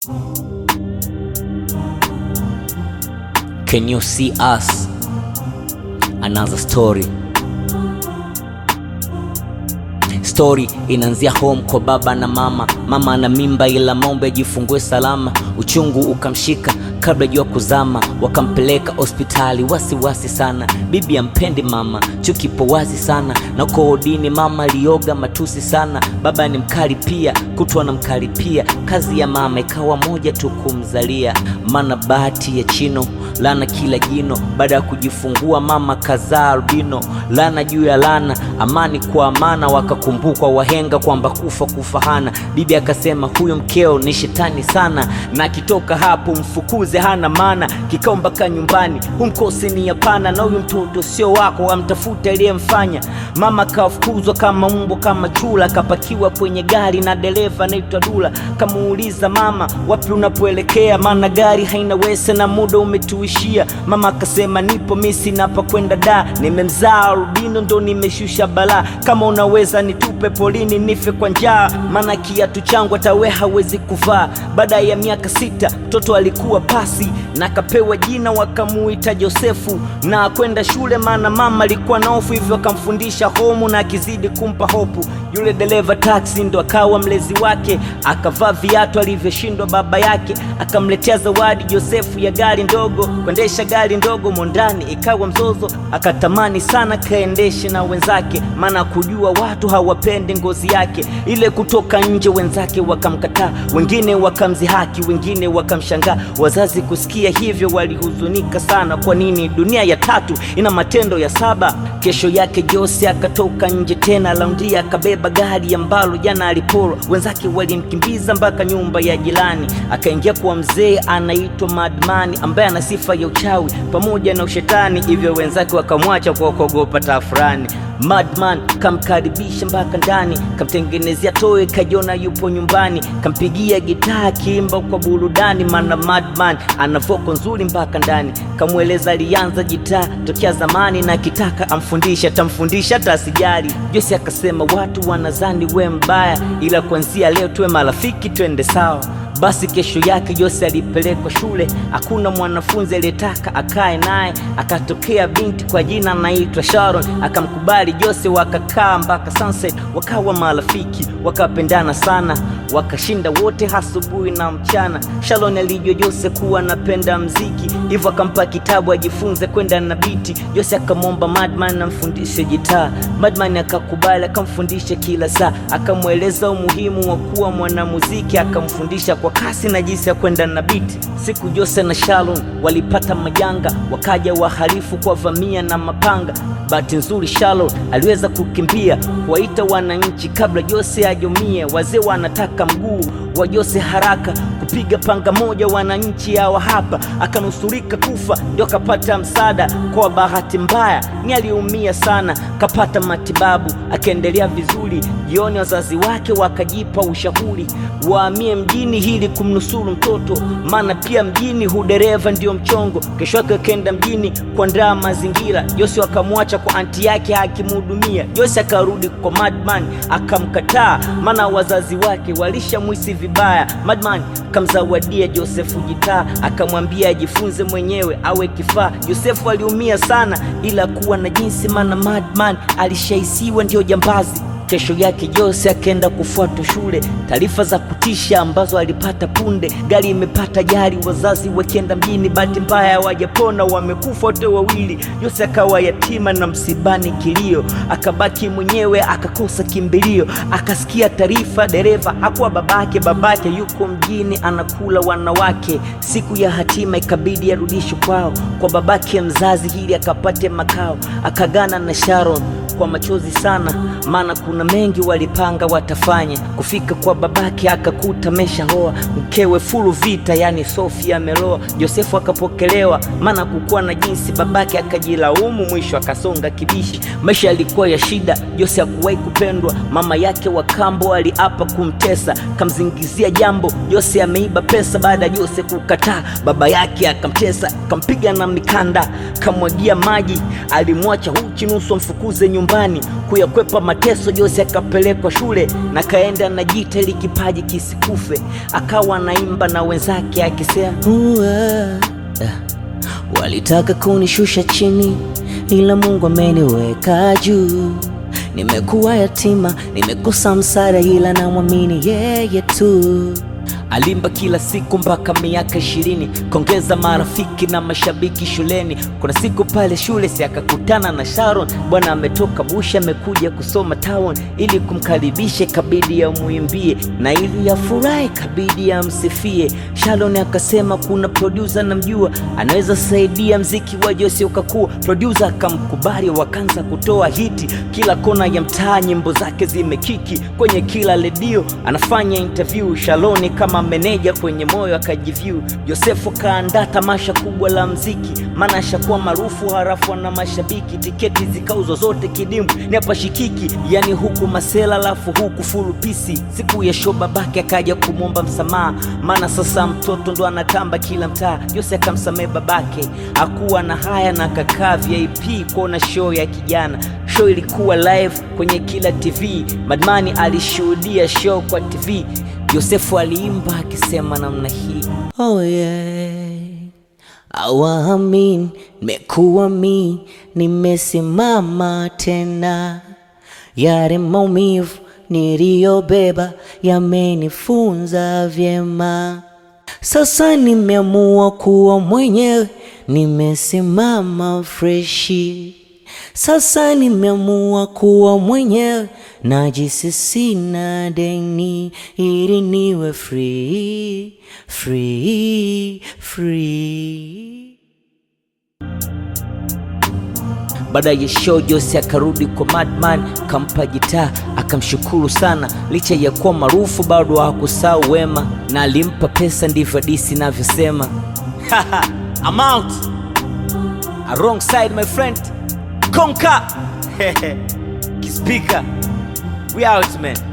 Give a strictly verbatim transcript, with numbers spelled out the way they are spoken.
Can you see us? Another story. Story inaanzia home kwa baba na mama. Mama ana mimba ila maombe ajifungue salama. Uchungu ukamshika kabla jua kuzama, wakampeleka hospitali wasi wasi sana. Bibi ampendi mama, chuki po wazi sana, na koodini mama lioga matusi sana. Baba ni mkali pia, kutwa na mkali pia. Kazi ya mama ikawa moja tu kumzalia, mana bahati ya chino lana kila jino. Baada ya kujifungua mama kazaa albino, lana juu ya lana, amani kwa amana. Wakakumbukwa wahenga kwamba kufa kufahana. Bibi akasema huyo mkeo ni shetani sana, na kitoka hapo mfukuze hana maana. Kikao mpaka nyumbani humkosi ni hapana, na huyu mtoto sio wako, amtafuta aliyemfanya. Mama kafukuzwa kama umbo kama chula, kapakiwa kwenye gari na dereva anaitwa Dula. Kamuuliza mama wapi unapoelekea, maana gari haina wese na muda umetuishia. Mama akasema nipo misi napa kwenda da, nimemzaa albino ndo nimeshusha bala. Kama unaweza nitupe polini nife kwa njaa, maana kiatu changu atawe hawezi kuvaa. Baada ya miaka sita mtoto alikuwa pasi, na kapewa jina wakamuita Josefu. Na kwenda shule maana mama alikuwa na hofu, hivyo akamfundisha homu na akizidi kumpa hopu. Yule dereva taxi ndo akawa mlezi wake, akavaa viatu alivyoshindwa baba yake. Akamletea zawadi Josefu ya gari ndogo, kuendesha gari ndogo mondani ikawa mzozo. Akatamani sana kaendeshe na wenzake, maana kujua watu hawapendi ngozi yake. Ile kutoka nje wenzake wakamkataa, wengine wakamzihaki, wengine wakamshangaa. Wazazi kusikia hivyo walihuzunika sana, kwa nini dunia ya tatu ina matendo ya saba? Kesho yake Jose akatoka nje tena laundia, akabeba gari ambalo jana aliporo. Wenzake walimkimbiza mpaka nyumba ya jirani, akaingia kwa mzee anaitwa Madman, ambaye ana sifa ya uchawi pamoja na ushetani. Hivyo wenzake wakamwacha kwa kuogopa tafurani. Madman kamkaribisha mpaka ndani, kamtengenezea toe kajiona yupo nyumbani. Kampigia gitaa kiimba kwa burudani, maana Madman ana voko nzuri mpaka ndani. Kamueleza alianza gitaa tokea zamani, na kitaka amfundisha tamfundisha tasijali. Jose akasema watu wanazani we mbaya, ila kuanzia leo tuwe marafiki twende sawa. Basi kesho yake Jose alipelekwa shule, hakuna mwanafunzi aliyetaka akae naye. Akatokea binti kwa jina anaitwa Sharon, akamkubali Jose, wakakaa mpaka sunset, wakawa marafiki, wakapendana sana, wakashinda wote asubuhi na mchana. Sharon alijua Jose kuwa anapenda mziki, hivyo akampa kitabu ajifunze kwenda na biti. Jose akamwomba Madman amfundishe gitaa, Madman akakubali, akamfundisha kila saa. Akamweleza umuhimu wa kuwa mwanamuziki, akamfundisha kwa kasi na jinsi ya kwenda na biti. Siku Jose na Sharon walipata majanga, wakaja wahalifu kwa vamia na mapanga. Bahati nzuri Sharon aliweza kukimbia, kuwaita wananchi kabla Jose ajumie. Wazee wanataka mguu wa Jose haraka, kupiga panga moja wananchi hawa hapa. Akanusurika kufa ndio kapata msaada, kwa bahati mbaya ni aliumia sana. Kapata matibabu akaendelea vizuri. Jioni wazazi wake wakajipa ushauri wahamie mjini ili kumnusuru mtoto, maana pia mjini hudereva ndio mchongo. Kesho yake kenda mjini kuandaa mazingira. Jose akamwacha kwa anti yake akimhudumia. Jose akarudi kwa Madman akamkataa, maana wazazi wake walishamwisi vibaya. Madman kamzawadia Josefu gitaa, akamwambia ajifunze mwenyewe awe kifaa. Josefu aliumia sana ila kuwa na jinsi, maana Madman alishaisiwa ndio jambazi. Kesho yake Jose akaenda kufuata shule, taarifa za kutisha ambazo alipata punde. Gari imepata jari, wazazi wakienda mjini, bahati mbaya hawajapona, wamekufa wote wawili. Jose akawa yatima na msibani kilio, akabaki mwenyewe akakosa kimbilio. Akasikia taarifa dereva hakuwa babake, babake yuko mjini anakula wanawake. Siku ya hatima ikabidi arudishwe kwao kwa babake mzazi ili akapate makao. Akagana na Sharon kwa machozi sana, maana kuna mengi walipanga watafanya. Kufika kwa babake akakuta meshaoa mkewe fulu vita, yani Sofia ameloa. Josefu akapokelewa, maana kukuwa na jinsi. Babake akajilaumu, mwisho akasonga kibishi. Maisha yalikuwa ya shida, Jose hakuwahi kupendwa. Mama yake wa kambo aliapa kumtesa, kamzingizia jambo Jose ameiba pesa. Baada Jose kukataa, baba yake akamtesa, kampiga na mikanda, kamwagia maji. Alimwacha uchi nusu mfukuze nyumba. nyumbani kuyakwepa mateso. Jose akapelekwa shule na kaenda na jita ili kipaji kisikufe, akawa naimba na wenzake akisema walitaka kunishusha chini ila Mungu ameniweka juu. Nimekuwa yatima, nimekosa msaada ila namwamini yeye tu. Alimba kila siku mpaka miaka ishirini, kongeza marafiki na mashabiki shuleni. Kuna siku pale shule si akakutana na Sharon, bwana ametoka Busha amekuja kusoma town. Ili kumkaribisha kabidi ya muimbie, na ili ya furahi kabidi ya msifie. Sharon akasema kuna producer namjua anaweza saidia mziki wa Jose ukakua. Producer akamkubali, wakaanza kutoa hiti kila kona ya mtaa, nyimbo zake zimekiki kwenye kila redio. Anafanya interview Sharon kama meneja kwenye moyo akajiview. Josefu kaandaa tamasha kubwa la mziki, maana ashakuwa maarufu harafu na mashabiki. Tiketi zikauzwa zote kidimbu ni hapa shikiki, yani huku masela lafu huku full pisi. Siku ya show babake akaja kumomba msamaha, maana sasa mtoto ndo anatamba kila mtaa. Jose akamsamehe babake, hakuwa na haya na kakaa V I P kuona show ya kijana. Show ilikuwa live kwenye kila T V, Madmani alishuhudia show kwa T V. Josefu aliimba akisema namna hii: oh yeah, awamin nimekuwa mi, nimesimama tena. Yale maumivu niliyobeba yamenifunza vyema. Sasa nimeamua kuwa mwenyewe, nimesimama freshi. Sasa nimeamua kuwa mwenyewe, najisi sina deni ili niwe free, free, free. Baada ya show Jose akarudi kwa Madman, kampa gitaa akamshukuru sana. Licha ya kuwa maarufu bado hakusahau wema, na alimpa pesa, ndivyo disi navyosema. Haha, I'm out. A wrong side my friend. Konka. Kispika. We out man.